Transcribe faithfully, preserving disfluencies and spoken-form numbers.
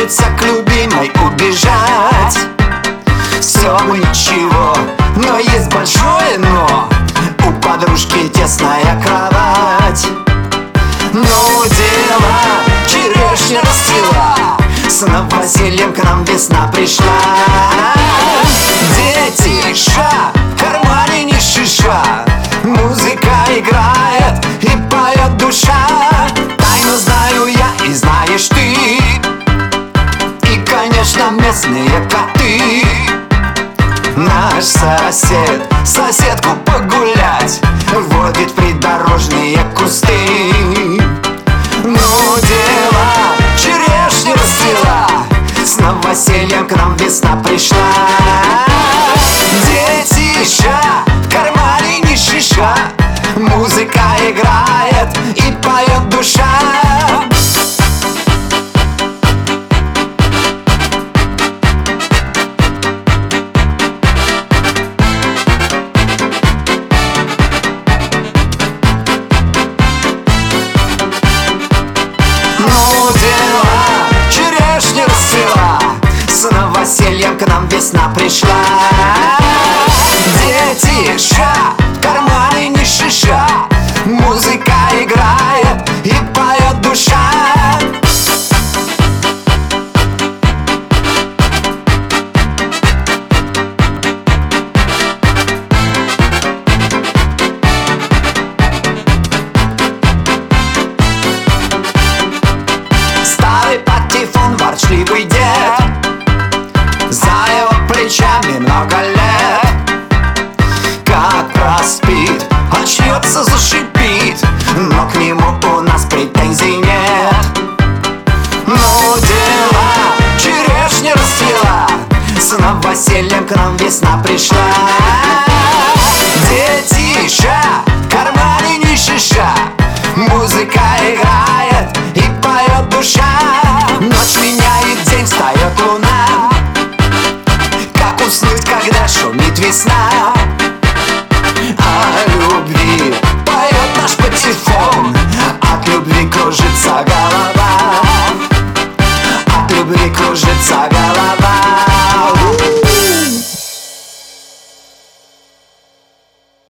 хочется к любимой убежать. Все бы ничего, но есть большое но. У подружки тесная кровать. Ну дела, черешня расцвела, с новосельем к нам весна пришла. Дети, ша, в кармане не шиша, музыка играет и поет душа. Тайну знаю я и знаешь ты, и, конечно, местные коты. Наш сосед соседку погулять водит в придорожные кусты. Ну дела, черешня расцвела, с новосельем к нам весна пришла. Дети, ша, в кармане не шиша, музыка играет и поет душа. Ну дела, черешня расцвела, с новосельем к нам весна пришла. Дети, ша, в кармане не шиша, музыка играет и поет душа. Старый патефон, ворчливый дед, за его плечами много лет. Как проспит, очнется, зашипит, но к нему у нас претензий нет. Ну дела, черешня расцвела, с новосельем к нам весна пришла. Дети, ша, в кармане не шиша, музыка играет и поет душа. Ночь меняет день, встает луна. Как уснуть, когда шумит весна? О любви поет наш патефон, от любви кружится голова, от любви кружится голова.